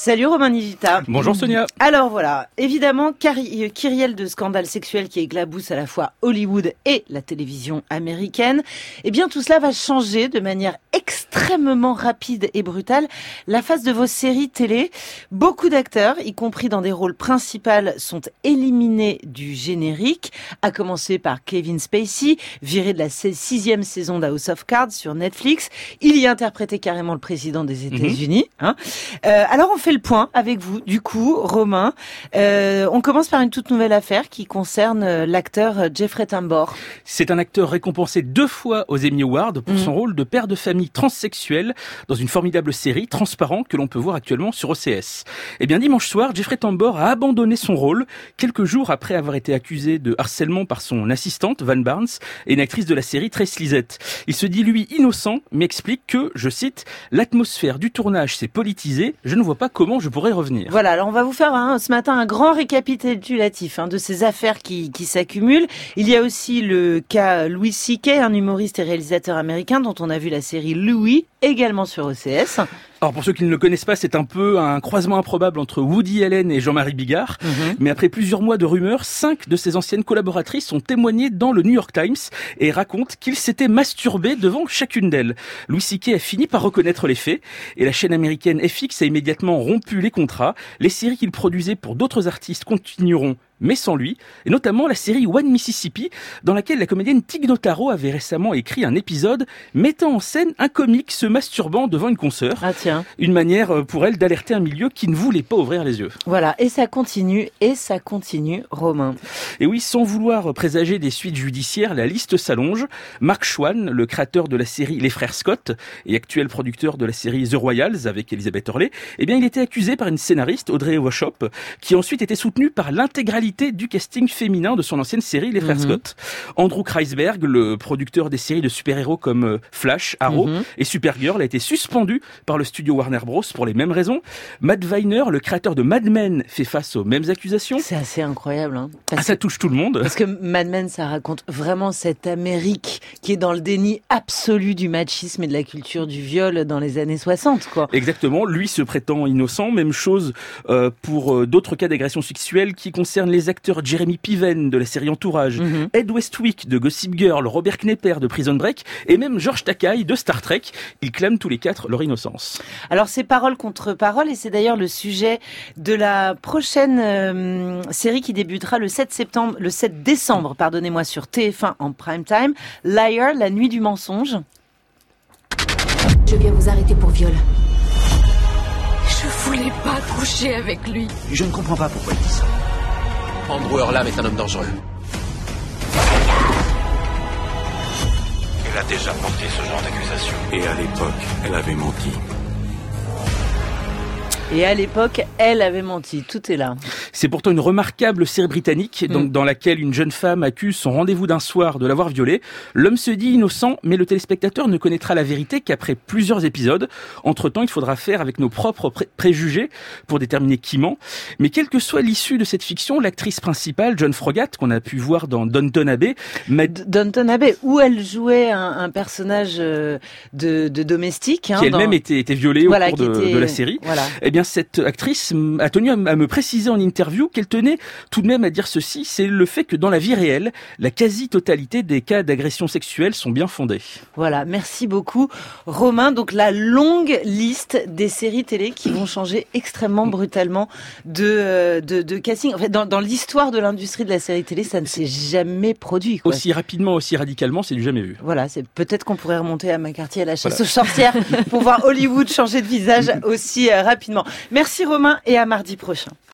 Salut Romain Nigita. Bonjour Sonia. Alors voilà, évidemment, kyrielle de scandales sexuels qui éclaboussent à la fois Hollywood et la télévision américaine. Eh bien, tout cela va changer de manière extrêmement rapide et brutale la face de vos séries télé. Beaucoup d'acteurs, y compris dans des rôles principaux, sont éliminés du générique, à commencer par Kevin Spacey, viré de la 6e saison d'House of Cards sur Netflix. Il y interprétait carrément le président des États-Unis. Alors, on fait le point avec vous, du coup, Romain. On commence par une toute nouvelle affaire qui concerne l'acteur Jeffrey Tambor. C'est un acteur récompensé 2 fois aux Emmy Awards pour son rôle de père de famille transsexuel dans une formidable série Transparent que l'on peut voir actuellement sur OCS. Eh bien, dimanche soir, Jeffrey Tambor a abandonné son rôle quelques jours après avoir été accusé de harcèlement par son assistante, Van Barnes, et une actrice de la série, Trace Lizette. Il se dit, lui, innocent, mais explique que, je cite, « L'atmosphère du tournage s'est politisée, je ne vois pas comment je pourrais revenir. » Voilà, alors on va vous faire ce matin un grand récapitulatif de ces affaires qui s'accumulent. Il y a aussi le cas Louis C.K., un humoriste et réalisateur américain dont on a vu la série Louis, également sur OCS. Alors pour ceux qui ne le connaissent pas, c'est un peu un croisement improbable entre Woody Allen et Jean-Marie Bigard. Mais après plusieurs mois de rumeurs, 5 de ses anciennes collaboratrices ont témoigné dans le New York Times et racontent qu'il s'était masturbé devant chacune d'elles. Louis C.K. a fini par reconnaître les faits et la chaîne américaine FX a immédiatement rompu les contrats. Les séries qu'il produisait pour d'autres artistes continueront, mais sans lui, et notamment la série One Mississippi, dans laquelle la comédienne Tig Notaro avait récemment écrit un épisode mettant en scène un comique se masturbant devant une consoeur. Ah tiens. Une manière pour elle d'alerter un milieu qui ne voulait pas ouvrir les yeux. Voilà, et ça continue, Romain. Et oui, sans vouloir présager des suites judiciaires, la liste s'allonge. Mark Schwann, le créateur de la série Les Frères Scott et actuel producteur de la série The Royals avec Elizabeth Hurley, eh bien il était accusé par une scénariste, Audrey Wauchop, qui ensuite était soutenue par l'intégralité du casting féminin de son ancienne série Les Frères Scott. Andrew Kreisberg, le producteur des séries de super-héros comme Flash, Arrow et Supergirl, a été suspendu par le studio Warner Bros pour les mêmes raisons. Matt Weiner, le créateur de Mad Men, fait face aux mêmes accusations. C'est assez incroyable. Ça touche tout le monde. Parce que Mad Men, ça raconte vraiment cette Amérique qui est dans le déni absolu du machisme et de la culture du viol dans les années 60, quoi. Exactement. Lui se prétend innocent. Même chose pour d'autres cas d'agression sexuelle qui concernent les acteurs Jeremy Piven de la série Entourage, Ed Westwick de Gossip Girl, Robert Knepper de Prison Break et même George Takei de Star Trek. Ils clament tous les 4 leur innocence. Alors c'est parole contre parole et c'est d'ailleurs le sujet de la prochaine série qui débutera le 7 décembre, sur TF1 en prime time, Liar, la nuit du mensonge. Je viens vous arrêter pour viol. Je voulais pas coucher avec lui. Je ne comprends pas pourquoi il dit ça. Andrew Earlham est un homme dangereux. Elle a déjà porté ce genre d'accusation. Et à l'époque, elle avait menti. Et à l'époque, elle avait menti. Tout est là. C'est pourtant une remarquable série britannique dans laquelle une jeune femme accuse son rendez-vous d'un soir de l'avoir violée. L'homme se dit innocent, mais le téléspectateur ne connaîtra la vérité qu'après plusieurs épisodes. Entre-temps, il faudra faire avec nos propres préjugés pour déterminer qui ment. Mais quelle que soit l'issue de cette fiction, l'actrice principale, John Froggatt, qu'on a pu voir dans Downton Abbey... Downton Abbey, où elle jouait un personnage de domestique. Qui elle-même était violée au cours de la série. Voilà. Eh bien, cette actrice a tenu à me préciser en interview qu'elle tenait tout de même à dire ceci, c'est le fait que dans la vie réelle, la quasi-totalité des cas d'agression sexuelle sont bien fondés. Voilà, merci beaucoup Romain. Donc la longue liste des séries télé qui vont changer extrêmement brutalement de casting. En fait, dans l'histoire de l'industrie de la série télé, ça ne s'est jamais produit, quoi. Aussi rapidement, aussi radicalement, c'est du jamais vu. Voilà, c'est peut-être qu'on pourrait remonter à McCarthy à la chasse aux sorcières pour voir Hollywood changer de visage aussi rapidement. Merci Romain et à mardi prochain.